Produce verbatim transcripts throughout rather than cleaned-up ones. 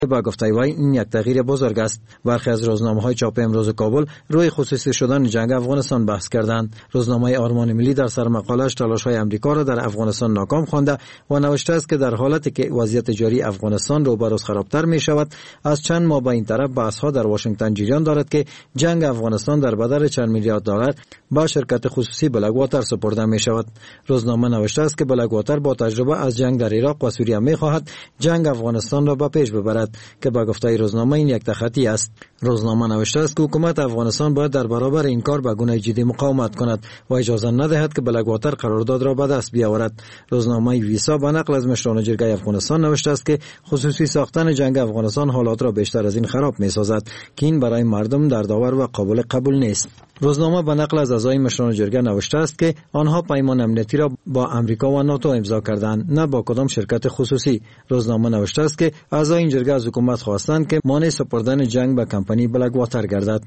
با گفته وی این یک تغییر بزرگ است. برخی از روزنامه‌های چاپ امروز کابل روی خصوصی شدن جنگ افغانستان بحث کردند. روزنامه آرمان ملی در سر مقالش تلاش‌های آمریکا را در افغانستان ناکام خوانده و نوشته است که در حالتی که وضعیت جاری افغانستان رو بروز خرابتر می شود، از چند ماه به این طرف بحث‌ها در واشنگتن جریان دارد که جنگ افغانستان در بدل چند میلیارد دلار با شرکت خصوصی بلک واتر سپرده می شود. روزنامه نوشته است که بلک واتر با تجربه از جنگ در عراق و سوریه می خواهد جنگ افغانستان را به پیش ببرد که با گفته روزنامه این یک تخطی است. روزنامه نوشته است که حکومت افغانستان باید در برابر این کار به گونه جدی مقاومت کند و اجازه ندهد که بلک واتر قرارداد را به دست بیاورد. روزنامه ویسا به نقل از مشران جرگه افغانستان نوشته است که خصوصی ساختن جنگ افغانستان حالات را بیشتر از این خراب می سازد که این برای مردم در داور و قابل قبول نیست. روزنامه به نقل از اعضای مشران جرگه نوشته است که آنها پیمان امنیتی را با امریکا و ناتو امضا کردند، نه با کدام شرکت خصوصی. روزنامه نوشته است که اعضای این جرگه از حکومت خواستند که مانع سپردن جنگ به کمپانی بلک واتر گردد.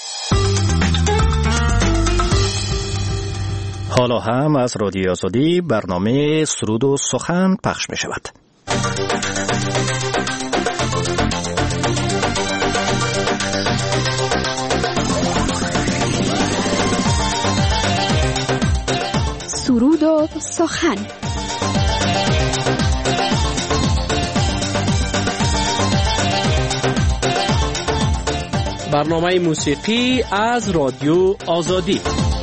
حالا هم از رادیو آزادی برنامه سرود و سخن پخش می شود. سرود و سخن. برنامه موسیقی از رادیو آزادی.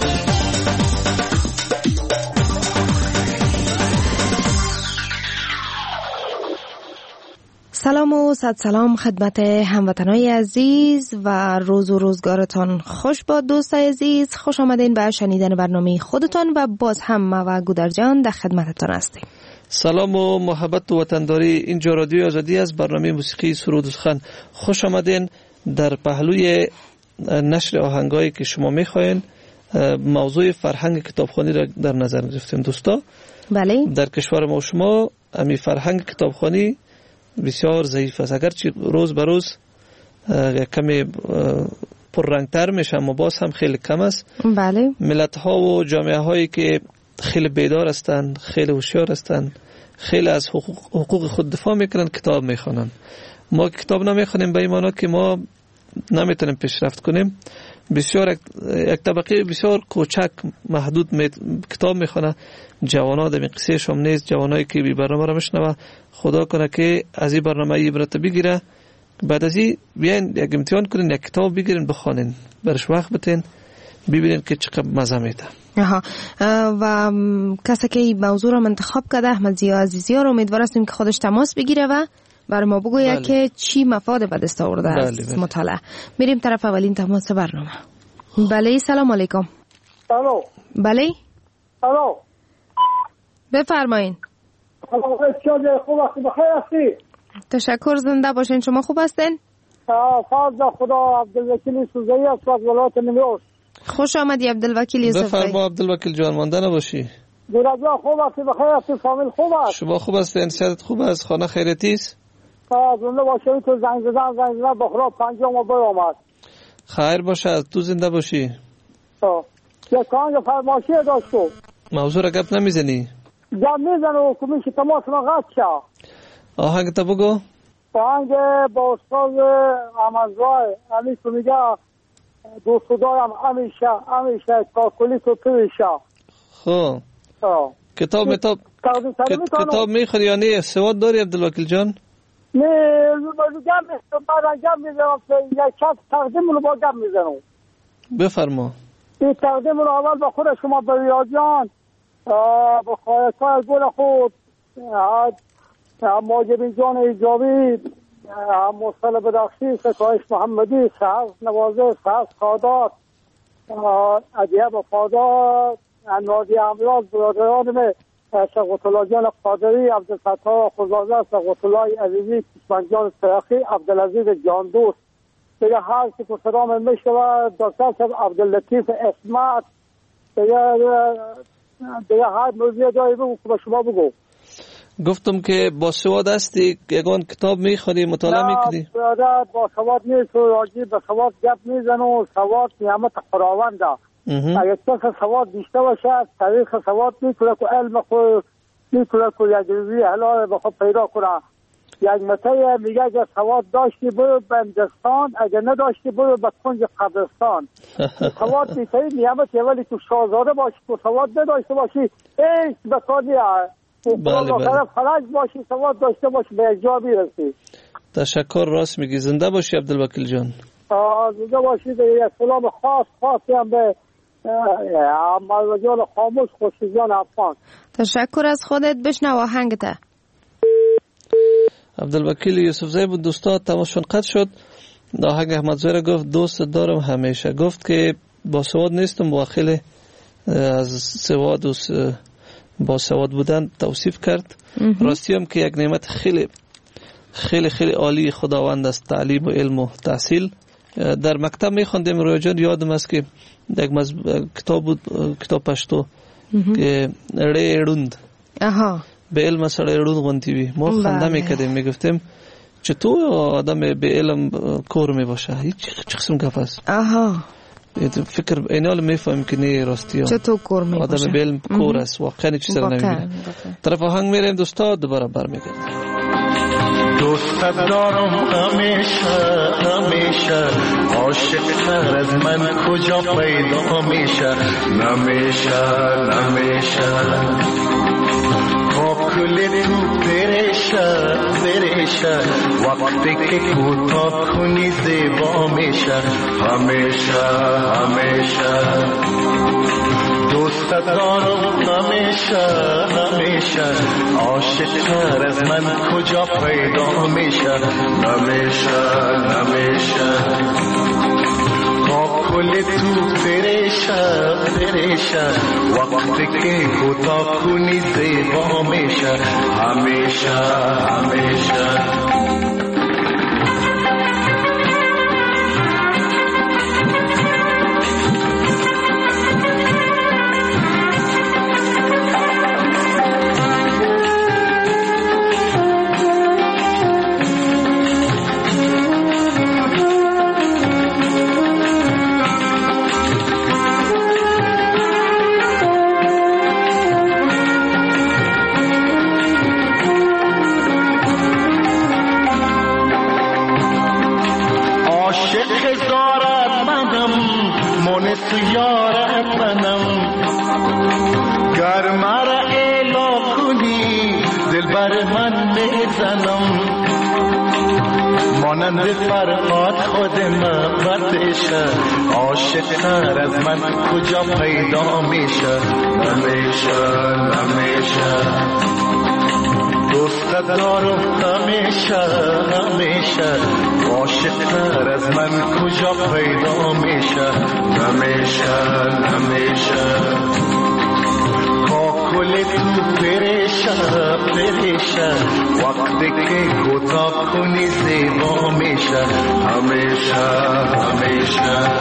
سلام و صد سلام خدمت هموطنای عزیز و روز و روزگارتان خوش باد. دوستای عزیز، خوش آمدین به شنیدن برنامه خودتان و باز هم ما و گودرجان در خدمتتان هستیم. سلام و محبت و وطنداری. اینجا رادیو آزادی از برنامه موسیقی سرود و سخن. خوش آمدین در پهلوی نشر آهنگایی که شما میخواین. موضوع فرهنگ کتابخوانی را در نظر گرفتیم دوستا. بله. در کشور ما شما امی فرهنگ کتابخوانی بسیار ضعیف است، اگرچه روز به روز کمی پررنگتر میشه اما باز هم خیلی کم است. بله. ملت ها و جامعه هایی که خیلی بیدار هستند، خیلی هوشیار هستند، خیلی از حقوق, حقوق خود دفاع میکنن، کتاب میخوانن. ما کتاب نمیخوانیم به این معنی که ما نمیتونیم پیشرفت کنیم. بسیار یک طبقه بسیار کوچک محدود می... کتاب میخونه. جوانا در این قصه شما نیست، جوانایی که بی برنامه را میشنوه خدا کنه که از این برنامه عبرت بگیره. بعد از این بیاین یک امتحان کنین، یک کتاب بگیرین بخوانین، برش وقت بتین، ببینین که چقدر مزه میده. آها. و کسی که این موضوع را انتخاب کرده احمد ضیا عزیزیار، امیدوار هستیم که خودش تماس بگیره و برای ما بگوید بله. که چی مفاد به دست آورده بله از بله. مطالعه. میریم طرف اولین تماس برنامه. بله، سلام علیکم. الو. بله. الو. بفرمایین. خوب هستی؟ بخیر هستی؟ تشکر، زنده باشین. شما خوب هستین؟ فضل خدا. عبدالوکیل سوزایی است از ولایت نیمروز. خوش آمدی عبدالوکیل یوسفی. بفرما عبدالوکیل جان، مانده نباشی. دیرجا خوب هستی؟ بخیر هستی؟ فامیل خوب است؟ شما خوب هستین؟ صحت خوب است؟ خانه خیریتی است؟ زنده باشی. تو زنگ زدن زنگ زدن بخورا پنجم و بای آمد. خیر باشه، تو زنده باشی. یک کانگ فرماشی داشت تو موضوع را گپ نمیزنی؟ گپ میزنو که میشه تماس ما قطع شد. آهنگ تا بگو. آهنگ با استاد احمدزای امی که میگه دوست دارم همیشه همیشه تا کلی تو تویشه. خب کتاب میتاب کتاب میخوری یا نه؟ سواد داری عبدالوکیل جان؟ نه گپ میزنم بعدا گپ میزنم یک چند تقدیم رو با گپ میزنم. بفرما. این تقدیم رو اول با خود شما به ریاضیان با خواهدهای گل خود ماجبین جان ایجابی، مصطلح بدخشی، ستایش محمدی، سهر نوازه، سهر سادات، عدیه وفادار، نادی امراض، برادران من سقوط الله جان قادری، عبدالفتاح خزازه، سقوط الله عزیزی، کشمن جان سرخی، عبدالعزیز جان دوست، دیگه هر که پسرام میشوه دکتر صاحب عبداللطیف اسمت، دیگه دیگه هر موضوع داری بگو که به شما بگو. گفتم که با سواد هستی، یگان کتاب میخوری، مطالعه میکنی؟ نه با سواد نیست، راجی به سواد گپ میزنو. سواد نعمت خداونده. اگه کس سواد بیشتر باشه تاریخ سواد میتونه که علم خود میتونه که یک روزی حلال به خود پیدا کنه. یک مته میگه اگر سواد داشتی برو به هندوستان، اگر نداشتی برو به کنج قبرستان. سواد بیتایی نیامت یه ولی تو شاهزاده باشی، تو سواد نداشته باشی هیچ بکار نیست. بله بله. فرج باشی، سواد داشته باشی به یک جا بیرسی. تشکر، راست میگی. زنده باشی عبدالوکیل جان. زنده باشی. یک سلام خاص خاصی هم به مردان خاموش خوشیزان افغان. تشکر از خودت. بشنو آهنگته. عبدالوکیل یوسفزی بود دوستا، تماشون قطع شد. آهنگ احمدزی را گفت دوست دارم همیشه. گفت که با سواد نیستم و خیلی از سواد و با سواد بودن توصیف کرد. راستی هم که یک نعمت خیلی خیلی خیلی عالی خداوند است تعلیم و علم و تحصیل. در مکتب میخوندیم روی جان، یادم است که یک مز... کتاب بود، کتاب پشتو که ری اروند اها به علم سره اروند غنتی بی. ما خنده میکردیم، میگفتیم چطور آدم به علم کور میباشه، هیچ چه قسم گپ است. اها فکر اینال میفهم که نه راستی چطور کور میباشه، آدم به علم کور است. واقعا چیز سر نمیبینه. طرف آهنگ میریم دوستا، دوباره برمیگردیم. دوست دارم همیشه همیشه، عاشق تر از من کجا پیدا میشه، نمیشه نمیشه با کل تو پریشه پریشه، وقتی که کوتاه کنی زیبا میشه، همیشه همیشه دوست دارم همیشه همیشه، عاشق تر از من کجا پیدا میشه، نمیشه نمیشه با کل تو پریشه پریشه، وقتی که کوتاه کنی زیبا میشه، همیشه همیشه مانند فرقات خود محبتشه، عاشق تر از من کجا پیدا میشه، نمیشه نمیشه دوست دارم همیشه همیشه، عاشق تر از من کجا پیدا میشه، نمیشه نمیشه کل تو پریشه پریشه، وقتی که کوتاه کنی زیبا میشه، همیشه همیشه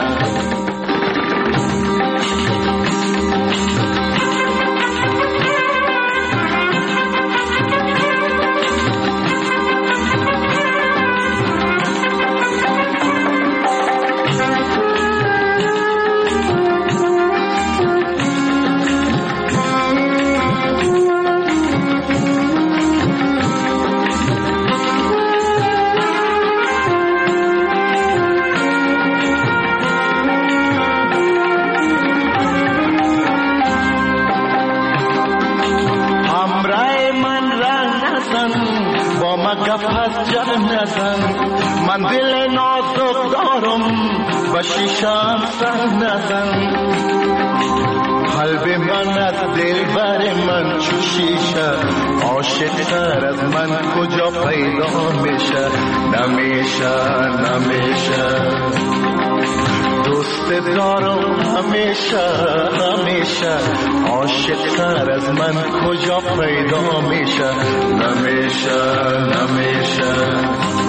من دل نازک دارم و شیشم سر نزن، قلب من از دل بر من چو شیشه، عاشق تر از من کجا پیدا میشه، نمیشه نمیشه دوست دارم همیشه همیشه، عاشق تر از من کجا پیدا میشه، نمیشه نمیشه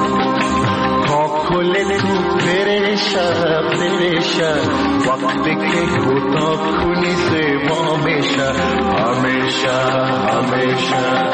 کل تو پریشه پریشه، وقتی که کوتاه کنی زیبا میشه، همیشه همیشه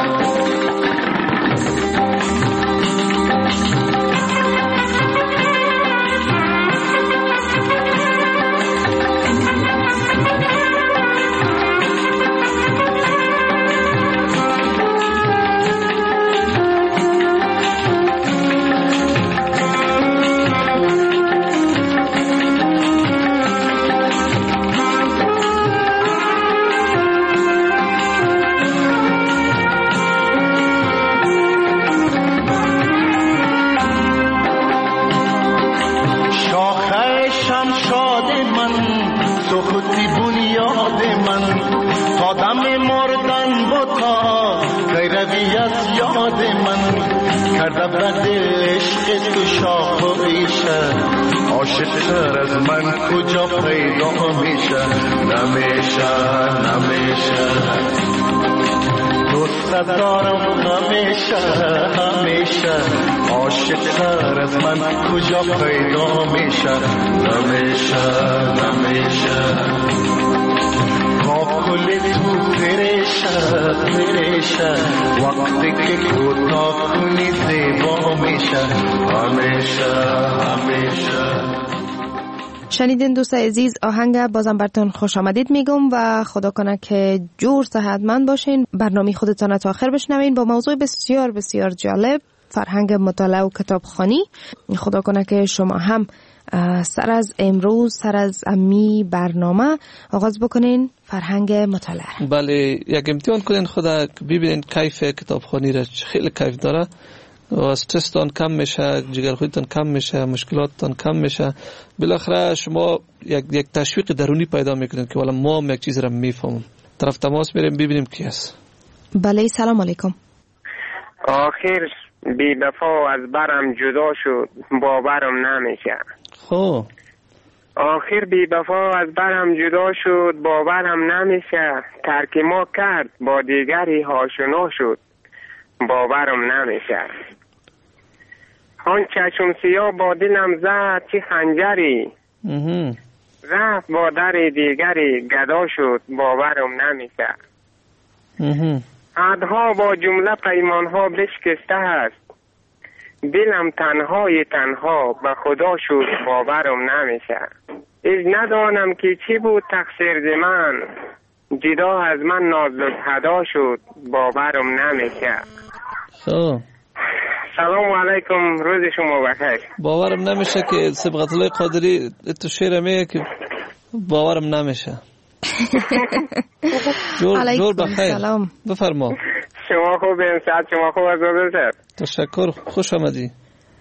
تا کی روی از یاد من کرده به دل عشق تو شاخ و ریشه عاشق تر از من کجا پیدا میشه نمیشه نمیشه دوست دارم همیشه همیشه عاشق تر از من کجا پیدا میشه نمیشه نمیشه کل تو پریشه پریشه وقتی که کوتاه کنی زیبا میشه همیشه همیشه. شنیدین دوست عزیز، آهنگ بازم براتون خوش آمدید میگم و خدا کنه که جور صحتمند باشین. برنامه خودتان تا آخر بشنوین با موضوع بسیار بسیار جالب، فرهنگ مطالعه و کتابخوانی. خدا کنه که شما هم سر از امروز سر از امی برنامه آغاز بکنین فرهنگ مطالعه. بله، یک امتحان کنین خدا ببینین کیف کتابخوانی را خیلی کیف داره و استرستان کم میشه، جگرخوریتان کم میشه، مشکلاتتان کم میشه. بالاخره شما یک یک تشویق درونی پیدا میکنید که والا ما هم یک چیز را میفهمم. طرف تماس میریم ببینیم کی است. بله، سلام علیکم. آخر بی وفا از برم جدا شد باورم نمیشه. خب آخر بی وفا از برم جدا شد باورم نمیشه. ترک ما کرد با دیگری آشنا شد باورم نمیشه. آن چشم سیاه با دلم زد چه خنجری رفت با در دیگری گدا شد باورم نمیشه. عهدها با جمله پیمانها بشکسته است دلم تنهای تنها به خدا شد باورم نمیشه. از ندانم که چی بود تقصیر من جدا از من نازک هدا شد باورم نمیشه. خب سلام علیکم، روز شما بخیر. باورم نمیشه که صبغت الله قادری تو شعر میگه که باورم نمیشه. جور جور بخیر. سلام. بفرما. شما خوب این ساعت شما خوب از روز تشکر، خوش آمدی.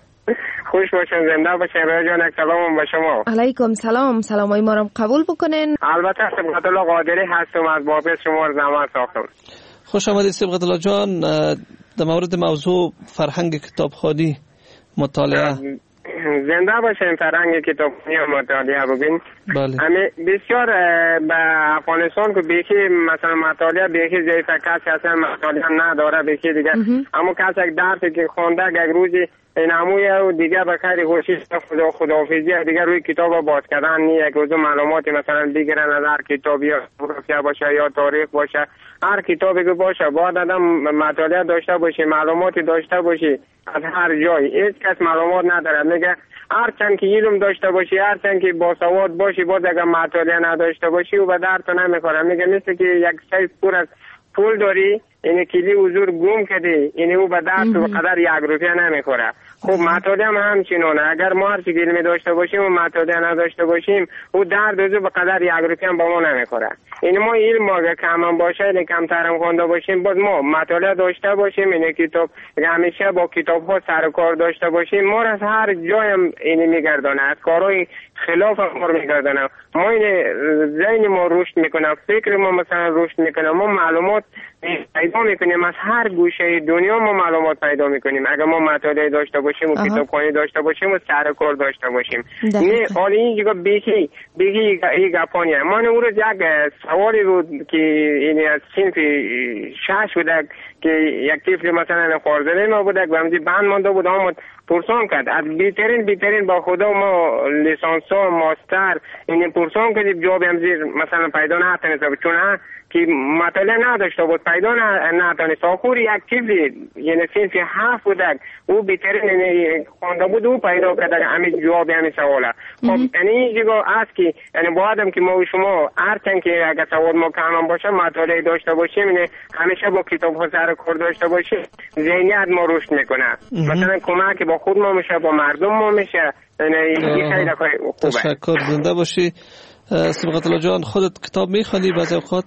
خوش باشین، زنده باشین. رای جان، سلام به شما. علیکم سلام. سلامای ما رو قبول بکنین. البته صبغت الله قادری هستم، از بابت شما زحمت ساختم. خوش آمدید صبغت الله جان. در مورد موضوع فرهنگ کتابخوانی مطالعه. زنده باشین. فرهنگ کتابخوانی مطالعه بگین. بله. بسیار به افغانستان که بیخی مثلا مطالعه بیخی ضعیفه، کسی اصلا مطالعه نداره بیخی دیگه. اما کسی یک درسی که خونده یک روزی این هموی و دیگه به خیر خوشی خدا خداحافظی دیگه روی کتاب باز کردن نی، یک روز معلوماتی مثلا بگیرن از هر کتابی، جغرافیا باشه یا تاریخ باشه، هر کتابی که باشه باید آدم مطالعه داشته باشی، معلوماتی داشته باشی از هر جای. هیچ کس معلومات نداره. میگه هر چند که علم داشته باشی، هر چند که باسواد باشی، باز اگر مطالعه نداشته باشی و به درد تو نمیخوره. میگه مثل که یک سیف پر از پول داری، این کلی حضور گم کردی، این او به درد تو قدر یک روپیه نمیخوره. خب مطالعه هم همچنونه. اگر ما هر چی علمی داشته باشیم و مطالعه نداشته باشیم، او درد او به قدر یک روپیه هم با ما نمیخوره. این ما علم ما اگر کم هم باشه، این کمتر هم خونده باشیم، باز ما مطالعه داشته باشیم، این کتاب همیشه با کتاب ها سر کار داشته باشیم، ما از هر جای هم این میگردانه، از کارهای خلاف هم ما میگردانه. ما این ذهن ما رشد میکنه، فکر ما مثلا رشد میکنه، ما معلومات پیدا میکنیم از هر گوشه دنیا، ما معلومات پیدا میکنیم اگر ما مطالعه داشته باشیم و کتابخوانی داشته باشیم و سر کار داشته باشیم. نه حالا این جگه بیکی بیکی این گپانیه. من اون روز یک سوالی بود که این از صنف شش بوده که یک طفل مثلا خوارزده ما بوده و همزی بند مانده بود، اما پرسان کرد از بیترین بیترین با خدا ما لیسانسا ماستر این پرسان کردیم، جواب همزی مثلا پیدا نتونست چون که مطالعه نداشته بود، پیدا نتونست. آخور یک طفل یعنی صنف هفت بودک او بیترین خوانده بود، او پیدا کرد همین جواب همین سواله. خب یعنی این جگه است که یعنی باید که ما و شما هرچند که اگر سوال ما کم باشه مطالعه داشته باشیم، یعنی همیشه با کتاب ها سر کار داشته باشیم، ذهنیت ما رشد میکنه. مثلا کمک با خود ما میشه، با مردم ما میشه. یعنی این خیلی خوبه. تشکر، زنده باشی. صبغت الله جان، خودت کتاب میخوانی بعضی اوقات؟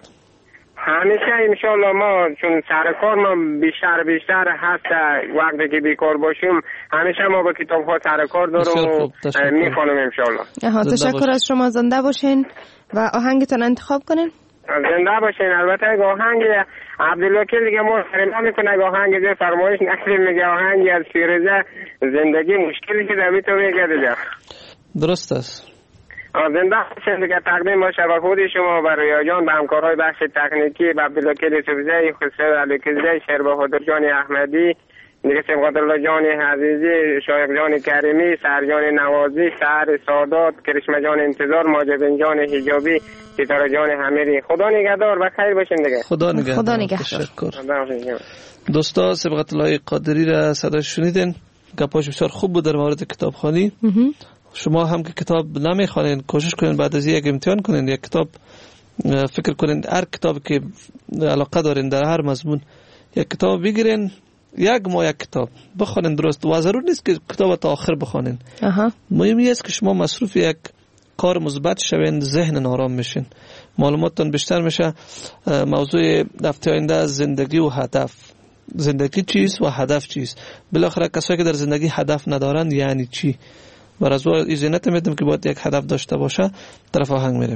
همیشه انشالله ما چون سر کار ما بیشتر بیشتر هست وقتی که بیکار باشیم همیشه ما با کتاب ها سر کار دارم و میخوانم انشالله. تشکر از شما، زنده باشین و آهنگتان انتخاب کنین. زنده باشین. البته آهنگ عبدالوکیل دیگه ما فرما میکنه آهنگ دیگه فرمایش نکردیم، میگه آهنگی از فیروزه زندگی مشکلی که دوی تو میگه دیگه. درست است. زنده باشین دیگه. تقدیم باشه با خود شما، بر رویا جان، به همکارهای بخش تکنیکی، به عبدالوکیل سوزی، خسرو علیکزی، شیربهادر جان احمدی، دیگه سبقت الله جان عزیزی، شایق جان کریمی، سهر جان نوازی، سهر سادات، کرشمه جان انتظار، ماجبین جان حجابی، ستاره جان حمیری. خدا نگهدار و خیر باشین دیگه. خدا نگهدار. خدا نگهدار. تشکر. دوستا سبقت الله قادری را صدا شنیدین، گپاش بسیار خوب بود در مورد کتابخوانی. شما هم که کتاب نمیخوانین کوشش کنین بعد از یک امتحان کنین یک کتاب فکر کنین، هر کتاب که علاقه دارین در هر مضمون یک کتاب بگیرین، یک ما یک کتاب بخونین درست و ضرور نیست که کتاب تا آخر بخونین. مهمی است که شما مصروف یک کار مثبت شوین، ذهن آرام میشین، معلوماتتون بیشتر میشه. موضوع هفته آینده زندگی و هدف، زندگی چیست و هدف چیست، بالاخره کسایی که در زندگی هدف ندارن یعنی چی. بر از این زینت میدم که باید یک هدف داشته باشه. طرف آهنگ میریم.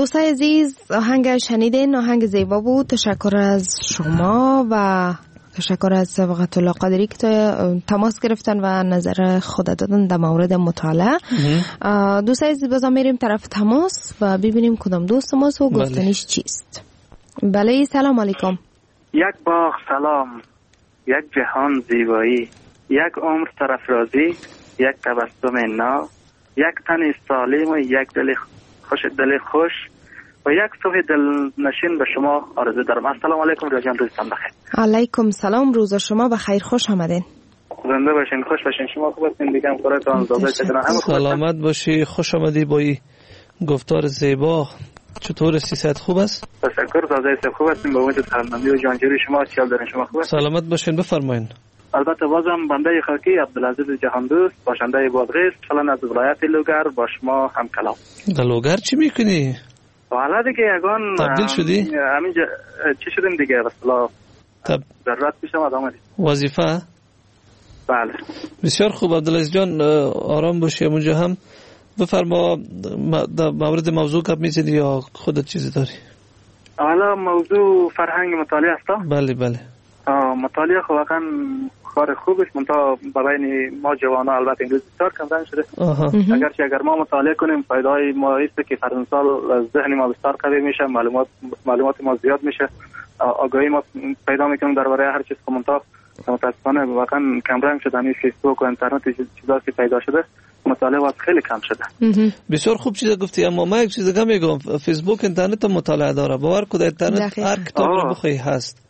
دوستای عزیز، آهنگ شنیدین، آهنگ زیبا بود. تشکر از شما و تشکر از سبقت الله قادری که تماس گرفتن و نظر خود دادن در مورد مطالعه. دوستای عزیز، بازم میریم طرف تماس و ببینیم کدام دوست ماست و گفتنیش چیست. بله، سلام علیکم. یک باغ سلام، یک جهان زیبایی، یک عمر سرافرازی، یک تبسم نا، یک تن سالم و یک دل خوش دل خوش و یک صبح دلنشین به شما آرزو دارم. السلام علیکم رجان، روزتان بخیر. علیکم سلام، روز شما بخیر، خوش آمدین. زنده باشین، خوش باشین. شما خوب هستین؟ دیگه کارتون زابط شدن. سلامت باشی، خوش آمدی با این گفتار زیبا. چطور سیاست خوب است؟ تشکر، تازه خوب هستیم. با امید سلامتی و جانجوری شما خیال دارین. شما خوب هستین؟ سلامت باشین، بفرمایید. البته بازم بنده خاکی عبدالعزیز جهاندوست باشنده بادغیس، فعلا از ولایت لوگر با شما هم کلام. در لوگر چی میکنی؟ حالا دیگه یگان تبدیل شدی؟ همین چی شدیم دیگه، اصلا تب... ضرورت پیشم آدم وظیفه؟ بله. بسیار خوب عبدالعزیز جان، آرام باشی. اونجا هم بفرما در مورد موضوع گپ میزنی یا خودت چیزی داری؟ حالا موضوع فرهنگ مطالعه است. بله بله. مطالعه خب واقعا کار خوبه، منتها برای ما جوانا البته انگلیسی بسیار کمتر شده. اگرچه اگر ما مطالعه کنیم فایده‌های ما است که فرض مثال ذهن ما بسیار قوی میشه، معلومات معلومات ما زیاد میشه، آگاهی ما پیدا میکنیم درباره هر چیز. که منتها متاسفانه واقعا کم رنگ شده. این فیسبوک و اینترنت چیزایی که پیدا شده، مطالعه واسه خیلی کم شده. بسیار خوب چیزا گفتی، اما من یک چیز دیگه میگم. فیسبوک اینترنت مطالعه داره. باور کن اینترنت هر کتابی رو بخوای هست.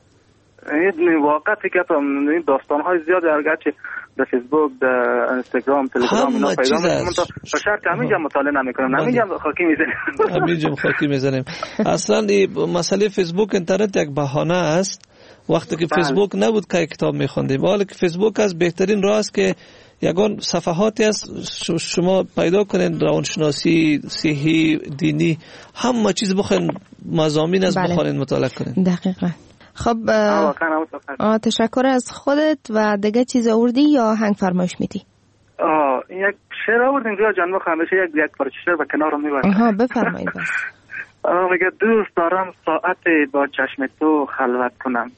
این واقعیتی که این داستان‌های زیاد اگرچه در فیسبوک، در اینستاگرام، تلگرام اینا پیدا می‌کنم، تا شرط همینجا مطالعه نمی‌کنم، همینجا خاکی می‌زنیم. همینجا خاکی می‌زنیم. اصلا این مسئله فیسبوک اینترنت یک بهانه است. وقتی که فیسبوک نبود که کتاب می‌خوندیم، ولی که فیسبوک از بهترین راه است که یگان صفحاتی است شما پیدا کنین، روانشناسی، صحی، دینی، همه چیز بخواین، مضامین از بخواین مطالعه کنین. دقیقاً. خب آه تشکر از خودت. و دیگه چیز آوردی یا آهنگ فرمایش میدی؟ آه یک شعر آوردیم که جان بخوام همیشه یک یک پارچه شعر به کنار میبرم. آها بفرمایید. بس میگه دوست دارم ساعتی با چشم تو خلوت کنم،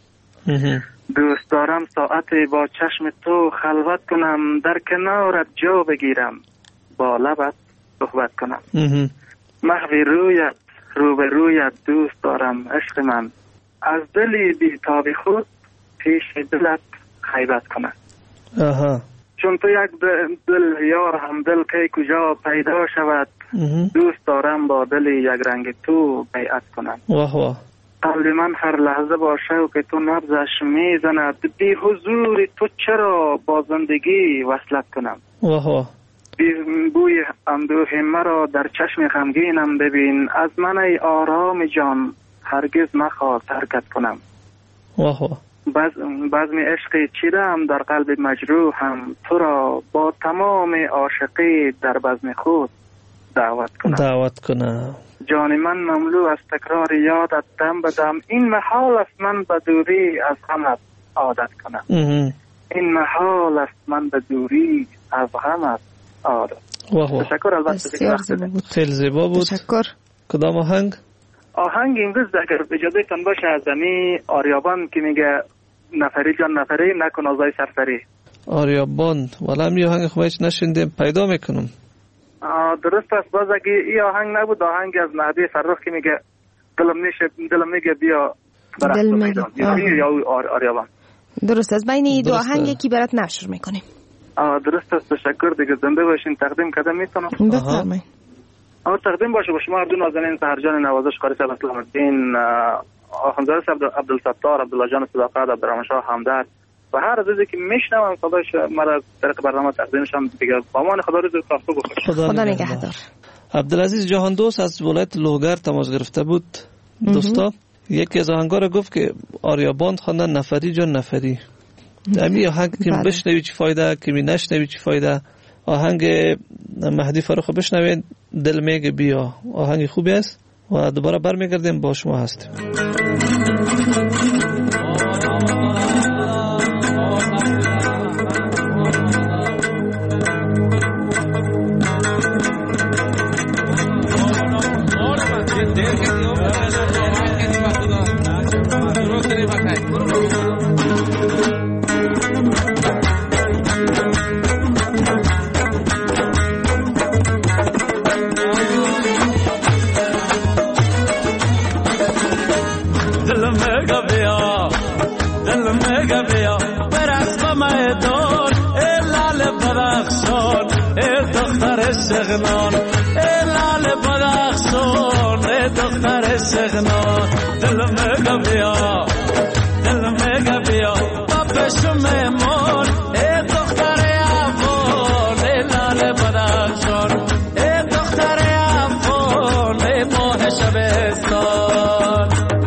دوست دارم ساعتی با چشم تو خلوت کنم، در کنارت جا بگیرم، با لبت صحبت کنم، محوی رویت رو به رویت دوست دارم عشق من، از دلی بی‌تاب خود پیش دلت خیبت کنم. آها. چون تو یک دل یار هم دل که کجا پیدا شود، دوست دارم با دلی یک رنگ تو بیعت کنم. واه واه. قلب من هر لحظه با شوق تو نبضش میزند، بی حضور تو چرا با زندگی وصلت کنم. واه واه. بی بوی اندوه مرا در چشم غمگینم ببین، از من ای آرام جان هرگز مخواه ترکت کنم. واه واه. باز بزم عشقی چیدم در قلب مجروحم، تو را با تمام عاشقی در بزم خود دعوت کنم. دعوت کنم. جان من مملو از تکرار یادت دم بدم، این محال است من به دوری از غمت عادت کنم. این محال است من به دوری از غمت عادت. واه واه. تشکر. البته خیلی زیبا بود. تشکر. کدام آهنگ؟ آهنگ امروز اگر اجازه تان باشه از زمین آریابان که میگه نفری جان نفری نکن آزای سرسری. آریابان ولی می آهنگ خوب هیچ نشنیدم، پیدا میکنم. درست است. باز اگه این آهنگ نبود، آهنگ از مهدی فرخ که میگه دلم میشه دلم میگه بیا دل میگه یا آریابان. درست است. بین دو آهنگ کی برات نشر میکنیم. درست است. تشکر. دیگه زنده باشین. تقدیم کردم میتونم. بفرمایید. آه تقدیم باشه با شما عبدو نازنین سهرجان نوازش قاری صاحب اسلام الدین، آخوندزاده صاحب عبدالستار، عبدالله جان صداقت، عبدالرحمن شاه همدرد و هر عزیزی که میشنوم صدایش مرا از طریق برنامه تقدیمشم دیگه. با امان خدا روز کافی بخیر. خدا نگهدار. عبدالعزیز جهاندوست از ولایت لوگر تماس گرفته بود. دوستا یکی از آهنگا رو گفت که آریابان خواندن نفری جان نفری. امی آهنگ که بشنوی چی فایده، که می نشنوی چی فایده. آهنگ مهدی فرخ بشنوید، دل میگه بیا. آهنگ خوبی است و دوباره برمیگردیم با شما هستیم. دل سغنان ای لال بدخشان ای دختر سغنان دل میگه بیا دل میگه بیا با پیش میمون ای دختر افغان ای لال بدخشان ای دختر افغان ای ماه شبستان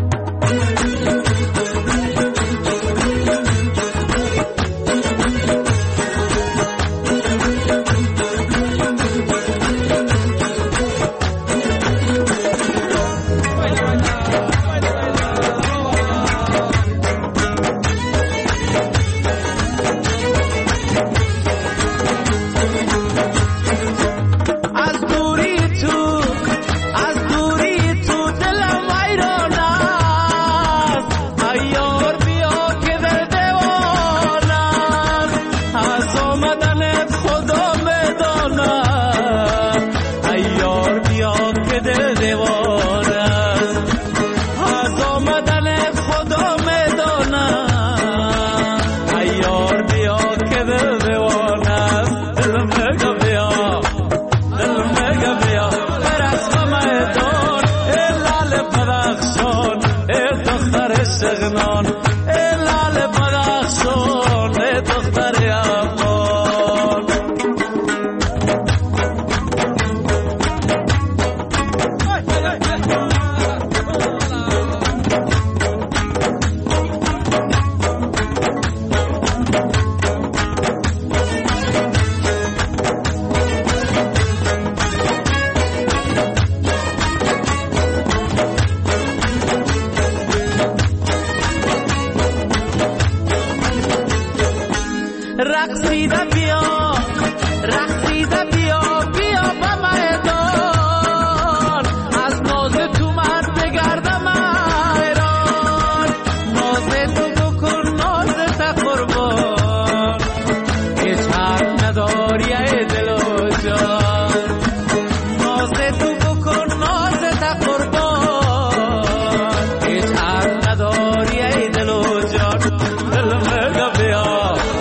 سغنان ای لال بدخشان ای دختر افغان رقصیده بیا رقصیده بیا بیا با میدان از ناز تو من بگردم ایران ناز تو بکن ناز تا قربان هیچ حرف نداری ای دل و جان ناز تو بکن ناز تا قربان هیچ حرف نداری ای دل و جان دل میگه بیا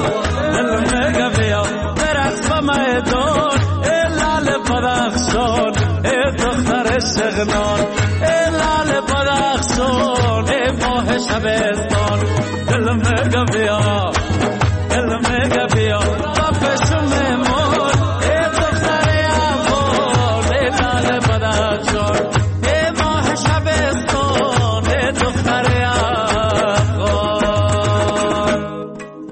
سغنان ای لال بدخشان ای ماه شبستان دل میگه بیا دل میگه بیا با پیش میمون ای دختر افغان ای لال بدخشان ای ماه شبستان ای دختر افغان.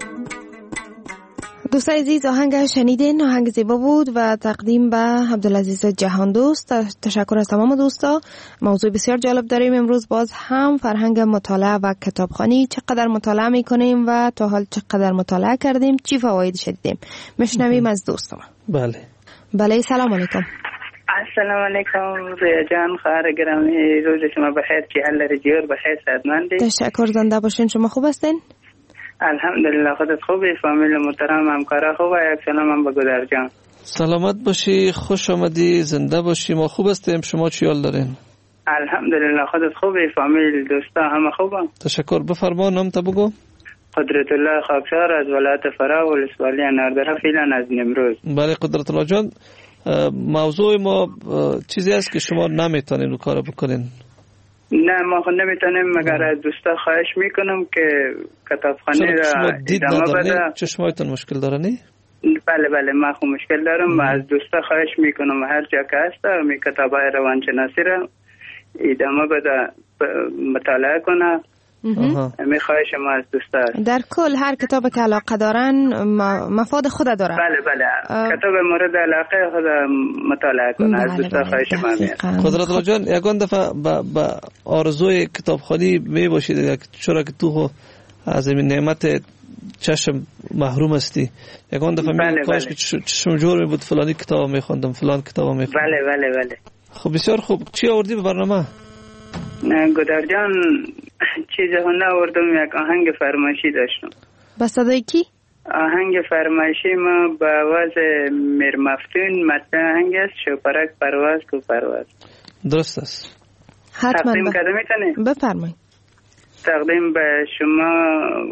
دوستای عزیز آهنگ شنیدین، آهنگ زیبا بود و تقدیم به عبدالعزیز جهان دوست. تشکر از تمام دوستا. موضوع بسیار جالب داریم امروز، باز هم فرهنگ مطالعه و کتابخوانی، چقدر مطالعه میکنیم و تا حال چقدر مطالعه کردیم، چی فواید شدیم. میشنویم از دوستان. بله بله سلام علیکم. السلام علیکم رویا جان، خواهر گرامی، روز شما بخیر، که الله رجیور بخیر، صحتمندی. تشکر، زنده باشین. شما خوب هستین؟ الحمدلله. خودت خوبی؟ فامیل محترم، همکارا خوبه؟ یک سلام هم به گودر جان. سلامت باشی، خوش آمدی، زنده باشی. ما خوب هستیم، شما چی حال دارین؟ الحمدلله. خودت خوبی؟ فامیل دوستا همه خوبه؟ تشکر. بفرما نام تا بگو. قدرت الله خاکسار از ولایت فرا ولسوالی اناردره، فعلا از نمروز. بله قدرت الله جان، موضوع ما چیزی است که شما نمیتونین رو کار بکنین. نه ما خود نمیتونیم، مگر از دوستا خواهش میکنم که کتابخانه را ادامه بده. چشمایتون مشکل داره نی؟ بله بله ما خود مشکل دارم. از دوستا خواهش میکنم هر جا که هست می کتابای روانشناسی را ادامه بده، مطالعه کنه. می خواهش ما از دوستا. در کل هر کتاب که علاقه دارن مفاد خود داره. بله بله اه... کتاب مورد علاقه خود مطالعه کنه. از دوستا خواهش ما میاد. قدرت الله جان، یگان دفعه با آرزوی کتابخوانی می باشید، چرا که تو از این نعمت چشم محروم هستی. یگان دفعه بله می کاش که چشم جور می بود فلانی کتاب می خوندم، فلان کتاب می خوندم. بله بله بله. خب بسیار خوب. چی آوردی به برنامه؟ گودر جان چیزی هنه آوردم، یک آهنگ فرمایشی داشتم. با صدای کی؟ آهنگ فرمایشی ما با آواز میر مفتون، متن آهنگ است شوپرک پرواز کو پرواز. درست است. حتما تقدیم کرده میتونی؟ بفرمایید. تقدیم به شما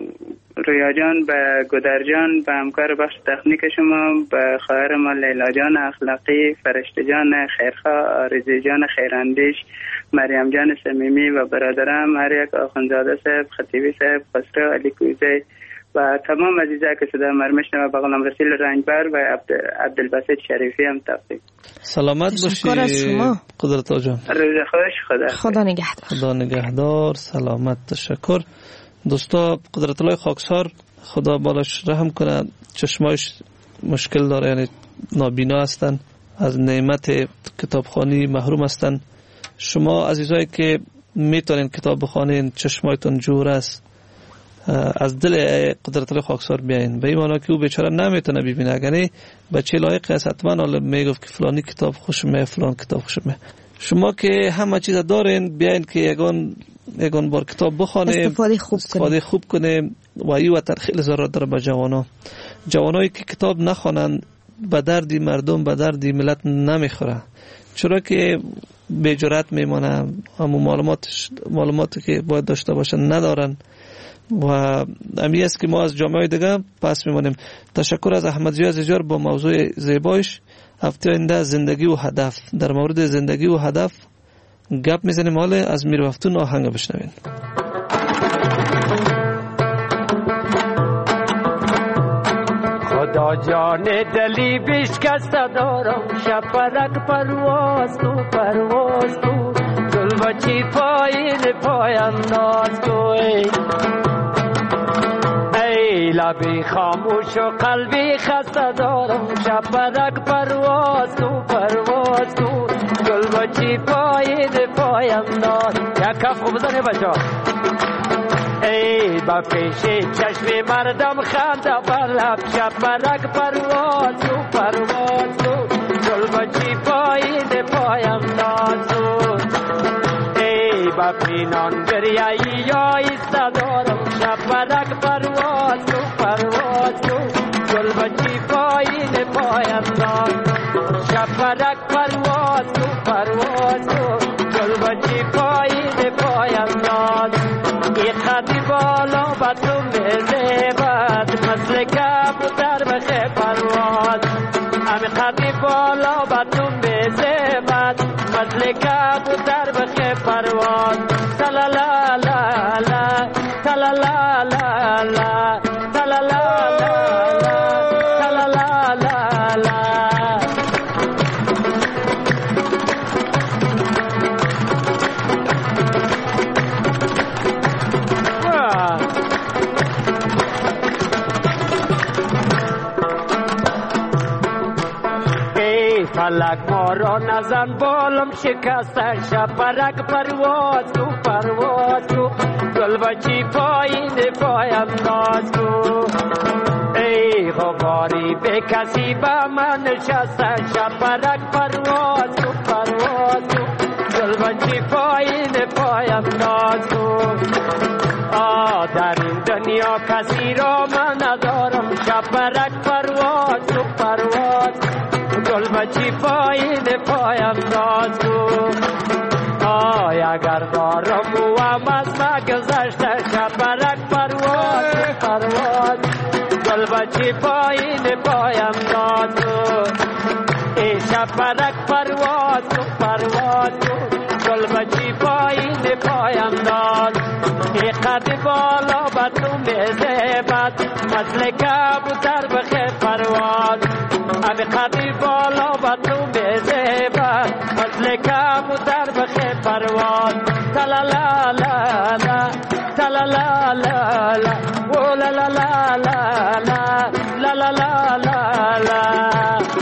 رویا جان، به گودر جان، به همکار بخش تکنیک شما، به خواهر ما لیلا جان اخلاقی، فرشته جان خیرخواه، آرزی جان خیراندیش، مریم جان صمیمی و برادرم هر یک، آخوندزاده صاحب، خطیبی صاحب، خسرو، علی کوزی و تمام عزیزا که صدا ما میشنوه، به قولم رسول رنجبر و عبدالباسط شریفی هم تقدیم. سلامت باشی قدرت جان. روز خوش. خدا خدا نگهدار. خدا نگهدار. سلامت. تشکر. دوستا، قدرت الله خاکسار خدا بالش رحم کنه، چشمایش مشکل داره، یعنی نابینا هستن، از نعمت کتابخوانی محروم هستن. شما عزیزایی که میتونین کتاب بخوانین، چشمایتون جور است، از دل قدرت الله خاکسار بیاین. به این معنی که او بیچاره نمیتونه ببینه، اگر بچه لایق است حتما حالا میگفت که فلانی کتاب خوشمه، فلان کتاب خوشمه. شما که همه چیز دارین، بیاین که یگان یگان بار کتاب بخوانیم، استفاده خوب استفاده خوب کنیم. و این وطن خیلی ضرورت داره به جوانا. جوانایی که کتاب نخوانند به دردی مردم، به دردی ملت نمیخوره، چرا که بی جرأت میمونه، همو معلومات معلوماتی که باید داشته باشن ندارن و امی است که ما از جامعه دیگه پس میمونیم. تشکر از احمد ضیا عزیزیار با موضوع زیبایش. هفته آینده زندگی و هدف، در مورد زندگی و هدف گپ میزنیم. حالا از میر وفتون آهنگ بشنوین. خدا جان دلی بشکسته دارم، شپرک پرواز تو پرواز تو، گل بچی پایین پاینداز تو. ای لبی خاموش و قلبی خسته دارم، شپرک پرواز تو پرواز تو، گل بچی پایین پاینداز. یک کف خوب بزنه بچه. ای با پیش چشم مردم خنده بر لب، شپرک پرواز تو پرواز تو، گل بچی پایین پاینداز تو. ای با پینان دریایی یا ایسته دارم، شپرک پرواز تو پرواز تو، گل بچی پایین پاینداز. شپرک پرواز تو پرواز تو، گل بچی پایین پاینداز. ای خطی بالا با تو میزیبد، مثل کبوتر بخی پرواز. امی خطی بالا با تو میزیبد، مثل کبوتر بخی پرواز. تلالا لا لا تلالا لا لا تلالا لا لا تلالا لا لا. فلک ما را نزن بالم شکسته، شپرک پرواز تو پرواز تو، گل بچی پایین پاینداز تو. ای غباری به کسی با من نشسته، شپرک پرواز تو پرواز تو، گل بچی پایین پاینداز تو. آ در این دنیا کسی را من ندارم، شپرک پرواز تو پرواز، گل بچی پایین پاینداز تو. آی اگر دارم و هم از ما گذشته، شپرک پرواز تو پرواز، گل بچی پایین پاینداز تو. ای شپرک پرواز تو پرواز تو، گل بچی پایین پاینداز. ای قد بالا با تو میزیبد، مثل کبوتر بخی پرواز. امی قدی بالا با تو میزیبد، مثل کبوتر بخی پرواز. تلالا لا لا تلالا لا لا او لا لا لا لا لا لا لا لا لا.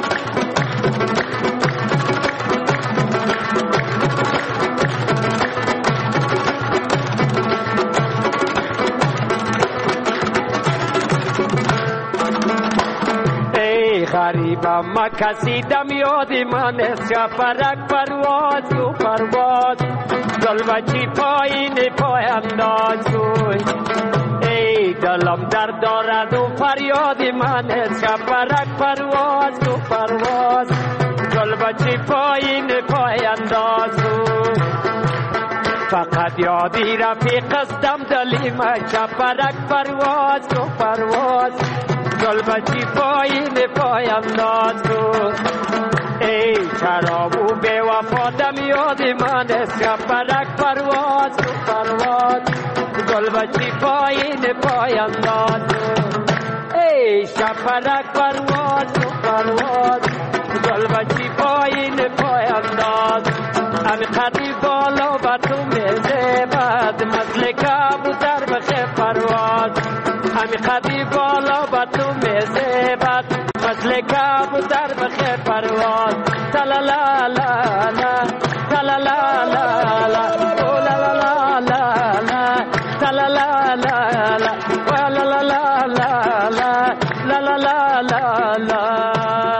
غریبم ما کسی دم یادی من است، شپرک پرواز تو پرواز، گل بچی پایین پاینداز تو. ای دلم درد دارد و فریادی من است، شپرک پرواز تو پرواز، گل بچی پایین پاینداز تو. فقط یادی رفیق استم دلی ما چپرک پرواز کو پرواز گل بچی پایین پاینداز کو ای شرابو بے وفا دم یادی من است چپرک پرواز کو پرواز گل بچی پایین پاینداز کو ای شپرک پرواز کو پرواز گل بچی پایین پاینداز امی خطی بالا با تو میزبد مثل کبوتر بخه پرواز امی خطی بالا با تو میزبد مثل کبوتر بخه پرواز تلالا لا لا تلالا لا لا لا لا لا لا تلالا لا لا ولا لا لا لا لا لا لا لا.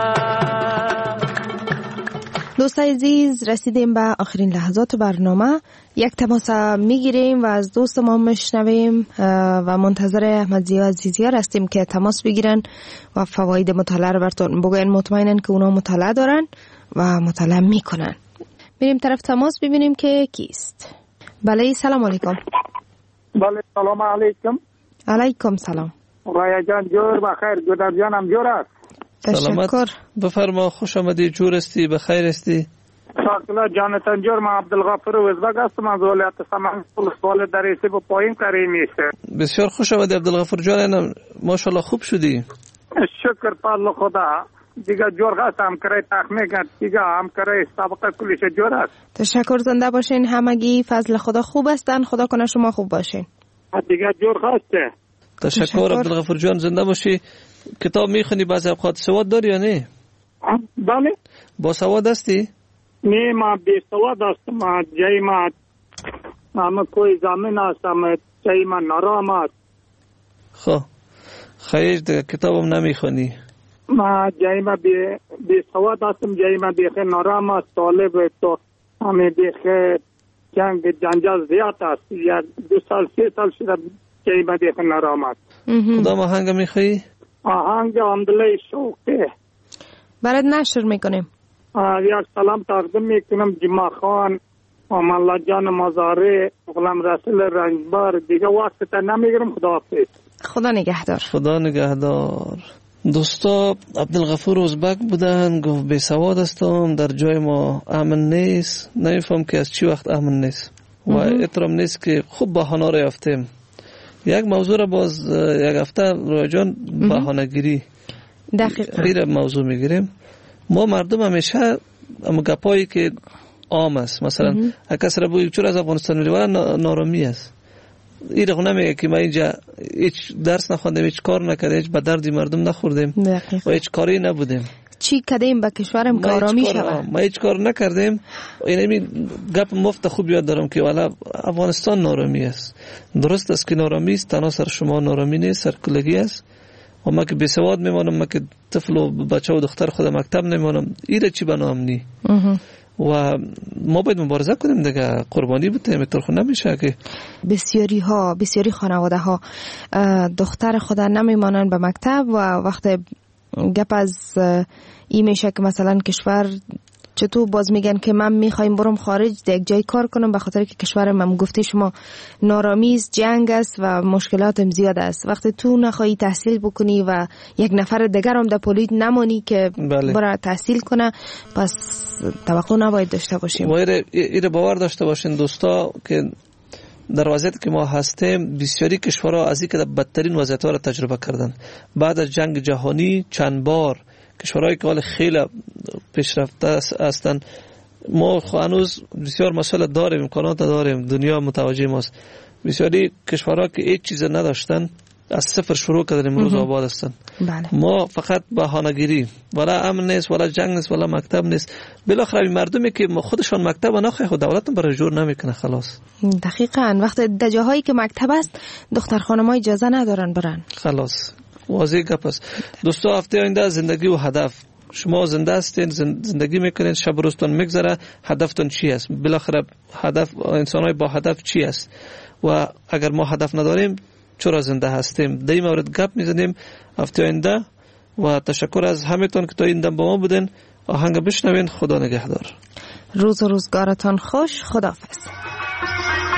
دوستای عزیز رسیدیم به آخرین لحظات برنامه. یک تماس میگیریم و از دوست ما میشنویم و منتظر احمد ضیا عزیزیار هستیم که تماس بگیرن و فواید مطالعه رو براتون بگن. مطمئنن که اونا مطالعه دارن و مطالعه میکنن. میریم طرف تماس ببینیم که کیست. بله سلام علیکم. بله سلام علیکم. علیکم سلام. رای جان جور بخیر. گودر جانم جور است. تشکر. بفرما. خوش آمدی. جور استی؟ بخیر استی؟ شاکلا جانتان جور. من عبدالغفور وزبگ هستم از ولایت سمنگان. سوال درسی با پایین کاری میشه. بسیار خوش آمدی عبدالغفور جان. ماشاءالله خوب شدی. شکر پال خدا. دیگه جور هست هم کرای تخمیه کرد. دیگه هم کرای سابقه کلیش جور است. تشکر. زنده باشین. همگی فضل خدا خوب هستن. خدا کنه شما خوب باشین. دیگه جور هسته. تشکر عبدالغفور جان. زنده باشی. کتاب میخونی بعضی اوقات؟ سواد داری یا نه؟ بله. با سواد هستی؟ نه ما بی سواد هستم. جای ما ما کوئی زمین هستم. جای ما نرام است. خب خیلی دیگه کتابم نمیخونی. ما جای ما بی, بی سواد هستم. جای ما بیخی نرام است. طالب تو همه بیخی جنگ جنجال زیاد است. یا دو سال سه سال شده جای ما بیخی نرام است. کدام آهنگ میخوایی؟ آهنگ عمدله شوقه. برات نشر میکنیم. یک سلام تقدیم میکنم جمع خان و ملا جان مزاره غلام رسول رنگبار. دیگه وقت تا نمیگیرم. خدا حافظ. خدا نگهدار. خدا نگهدار. دوستا عبدالغفور ازبک بودن. گفت بی سواد هستم. در جای ما امن نیست. نمیفهم که از چی وقت امن نیست و احترام نیست که خوب بهانه را یافتیم. یک موضوع را باز یک هفته روی جان بهانه‌گیری دقیقاً غیر موضوع میگیریم. ما مردم همیشه اما گپایی که عام است، مثلا کس را بگویی چرا از افغانستان میری ولی نارامی است. این رو نمیگه که ما اینجا هیچ درس نخوندیم، هیچ کار نکردیم، هیچ به دردی مردم نخوردیم و هیچ کاری نبودیم. چی کردیم به کشورم که آرامی شود؟ ما هیچ کار نکردیم. این گپ مفت خوب یاد دارم که والا افغانستان نارامی است. درست است که نارامی است، تنها سر شما نارامی نیست، سر کلگی است. و ما که بی سواد میمانم، ما که طفل و بچه و دختر خود مکتب نمیمانم، ایره چی بنامنی؟ و ما باید مبارزه کنیم دیگه، قربانی بودیم. اینطور خود نمیشه که بسیاری ها بسیاری خانواده ها دختر خود نمیمانن به مکتب و وقت گپ از این میشه که مثلا کشور چطور باز میگن که من میخوایم برم خارج یک جای کار کنم، به خاطر که کشور من گفتی شما نارامی است، جنگ است و مشکلات هم زیاد است. وقتی تو نخواهی تحصیل بکنی و یک نفر دیگر هم در پولید نمانی که بله. برای تحصیل کنه، پس توقع نباید داشته باشیم. و ایره باور داشته باشین دوستا که در وضعیتی که ما هستیم بسیاری کشورها از اینکه بدترین وضعیت‌ها را تجربه کردن. بعد از جنگ جهانی چند بار کشورهایی که حال خیلی پیشرفته هستند، ما هنوز بسیار مسئله داریم، امکانات داریم، دنیا متوجه ماست. بسیاری کشورها که هیچ چیز نداشتن از صفر شروع کردن، امروز آباد هستن. بله. ما فقط بهانه‌گیری، ولا امن نیست، ولا جنگ نیست، ولا مکتب نیست. بالاخره مردمی که خودشان مکتب نخواهی خود دولت برای جور نمیکنه. خلاص دقیقاً وقت در جاهایی که مکتب است دختر خانم‌ها اجازه ندارن برن. خلاص واضح گپ است. دوستا هفته آینده زندگی و هدف. شما زنده هستین، زندگی میکنین، شب روزتون میگذره، هدفتون چی است؟ بالاخره هدف انسان‌های با هدف چی است؟ و اگر ما هدف نداریم چرا زنده هستیم؟ در این مورد گپ میزنیم هفته آینده. و تشکر از همتون که تا این دم با ما بودین. آهنگ بشنوین. خدا نگهدار. روز و روزگارتان خوش. خداحافظ.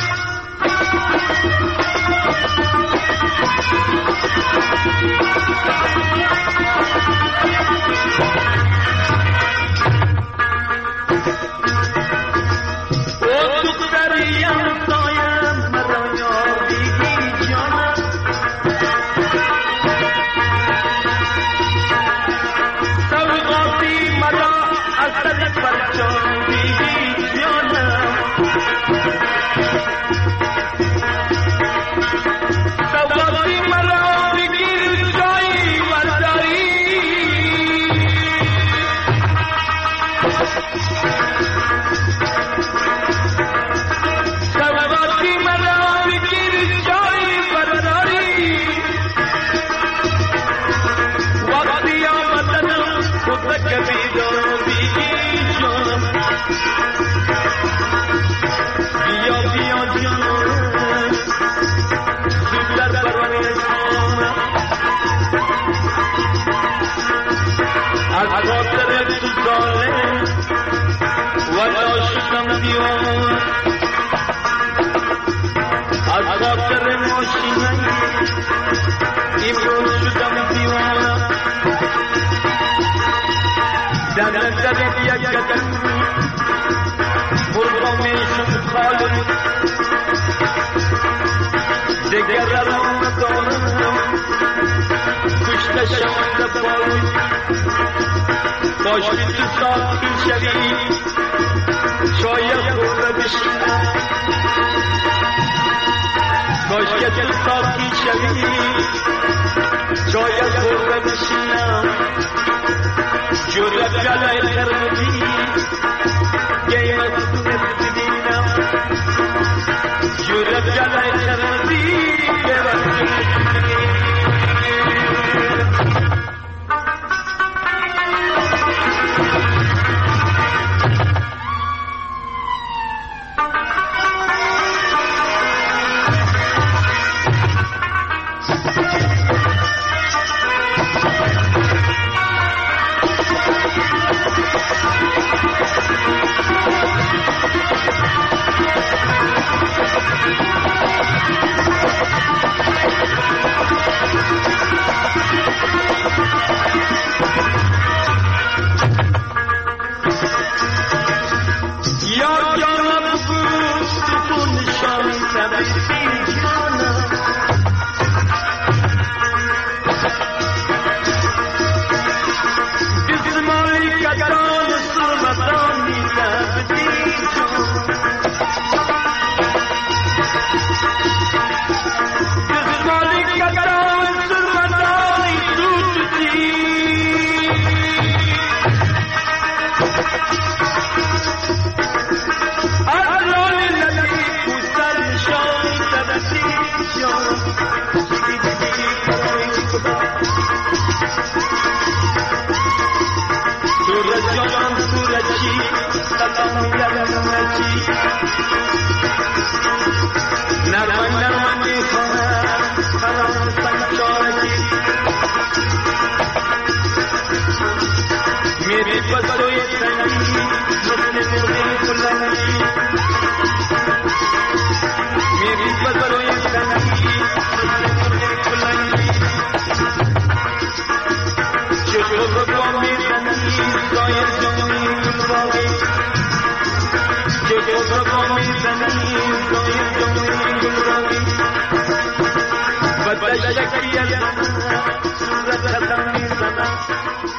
But